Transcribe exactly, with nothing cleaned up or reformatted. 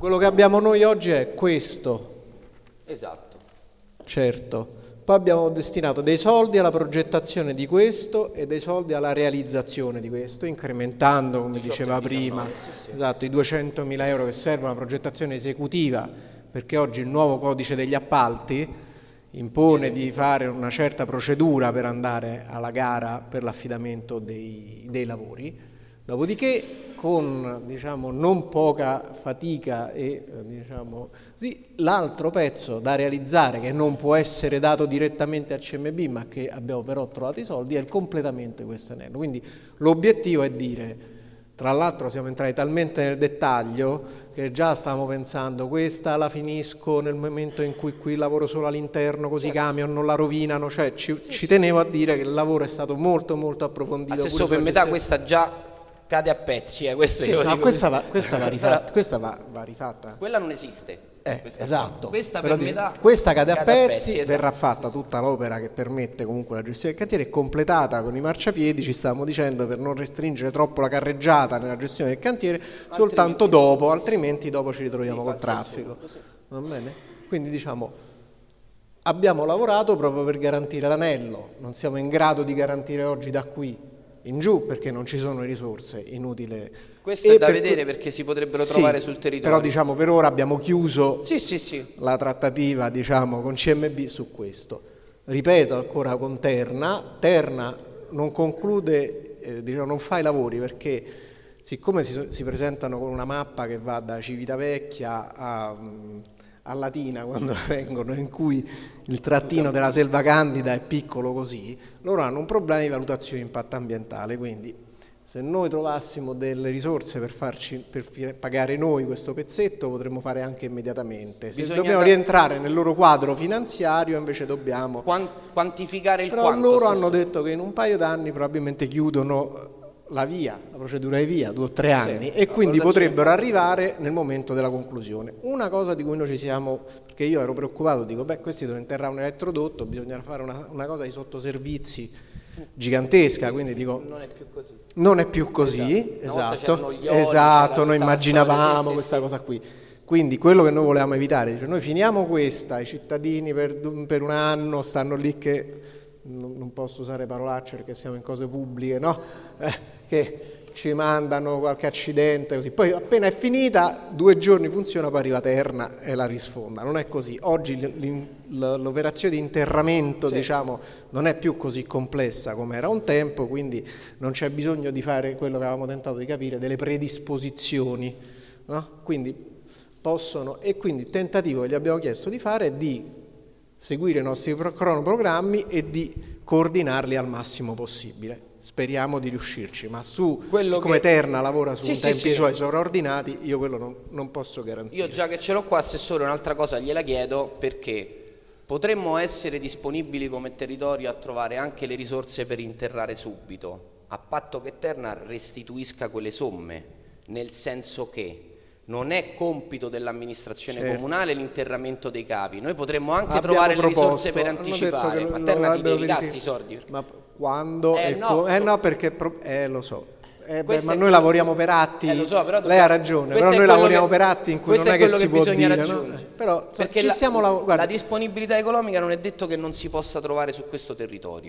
quello che abbiamo noi oggi è questo. Esatto. Certo. Poi abbiamo destinato dei soldi alla progettazione di questo e dei soldi alla realizzazione di questo, incrementando, come diceva prima, sì, sì. esatto, i duecentomila euro che servono alla progettazione esecutiva, perché oggi il nuovo codice degli appalti impone di fare una certa procedura per andare alla gara per l'affidamento dei, dei lavori. Dopodiché, con diciamo non poca fatica e diciamo sì, l'altro pezzo da realizzare, che non può essere dato direttamente a C M B, ma che abbiamo però trovato i soldi, è il completamento di questo anello. Quindi l'obiettivo è dire, tra l'altro siamo entrati talmente nel dettaglio che già stavamo pensando, questa la finisco nel momento in cui qui lavoro solo all'interno, così i camion non la rovinano, cioè ci, sì, ci sì, tenevo sì. a dire che il lavoro è stato molto molto approfondito. Assessore, per metà questa già cade a pezzi, eh, questo sì, io no, dico questa, va, questa, va rifatta, Però, questa va, va rifatta. Quella non esiste. Eh, questa esatto. Questa, Però per dico, metà questa cade, cade a pezzi, a pezzi esatto. Verrà fatta tutta l'opera che permette comunque la gestione del cantiere, completata con i marciapiedi, ci stavamo dicendo, per non restringere troppo la carreggiata nella gestione del cantiere, altrimenti, soltanto dopo, altrimenti dopo ci ritroviamo col traffico. Va bene? Quindi diciamo, abbiamo lavorato proprio per garantire l'anello, non siamo in grado di garantire oggi da qui in giù perché non ci sono risorse, inutile. Questo e è da per vedere que- perché si potrebbero sì, trovare sul territorio. Però diciamo per ora abbiamo chiuso sì, sì, sì. la trattativa diciamo con C M B su questo. Ripeto ancora con Terna, Terna non conclude, eh, diciamo, non fa i lavori perché siccome si, si presentano con una mappa che va da Civitavecchia a, a Latina quando vengono, in cui il trattino della Selva Candida è piccolo così, loro hanno un problema di valutazione di impatto ambientale, quindi se noi trovassimo delle risorse per farci per pagare noi questo pezzetto potremmo fare anche immediatamente. Se Bisogna dobbiamo da... rientrare nel loro quadro finanziario invece dobbiamo Quant- quantificare il però quanto. Loro hanno detto che in un paio d'anni probabilmente chiudono la via, la procedura di via, due o tre anni, sì, e quindi potrebbero arrivare nel momento della conclusione. Una cosa di cui noi ci siamo, perché io ero preoccupato, dico beh questi devono interrare un elettrodotto, bisogna fare una, una cosa di sottoservizi gigantesca, quindi dico non è più così. Non è più così, esatto, esatto, esatto noi immaginavamo sì, questa sì. cosa qui. Quindi quello che noi volevamo evitare, cioè noi finiamo questa, i cittadini per, per un anno stanno lì che non, non posso usare parolacce perché siamo in cose pubbliche, no? Eh, che ci mandano qualche accidente così, poi appena è finita due giorni funziona, poi arriva Terna e la risfonda. Non è così. Oggi l'operazione di interramento sì. diciamo non è più così complessa come era un tempo, quindi non c'è bisogno di fare quello che avevamo tentato di capire, delle predisposizioni, no? Quindi possono, e quindi il tentativo che gli abbiamo chiesto di fare è di seguire i nostri cronoprogrammi e di coordinarli al massimo possibile. Speriamo di riuscirci, ma su quello siccome che... Terna lavora su sì, tempi sì, suoi sì. sovraordinati, io quello non, non posso garantire. Io già che ce l'ho qua, Assessore, un'altra cosa gliela chiedo, perché potremmo essere disponibili come territorio a trovare anche le risorse per interrare subito, a patto che Terna restituisca quelle somme, nel senso che non è compito dell'amministrazione certo. comunale l'interramento dei cavi, noi potremmo anche Abbiamo trovare proposto, le risorse per anticipare, ma Terna ti devi dare questi soldi. Perché... Ma quando? Eh, e no, co- eh so. no, perché pro- eh lo so. Eh, beh, ma noi quello... lavoriamo per atti, eh, so, però lei ha ragione, però noi lavoriamo che... per atti in cui non è, è che si che può dire, no? eh, però perché ci la, stiamo lav- la disponibilità economica non è detto che non si possa trovare su questo territorio.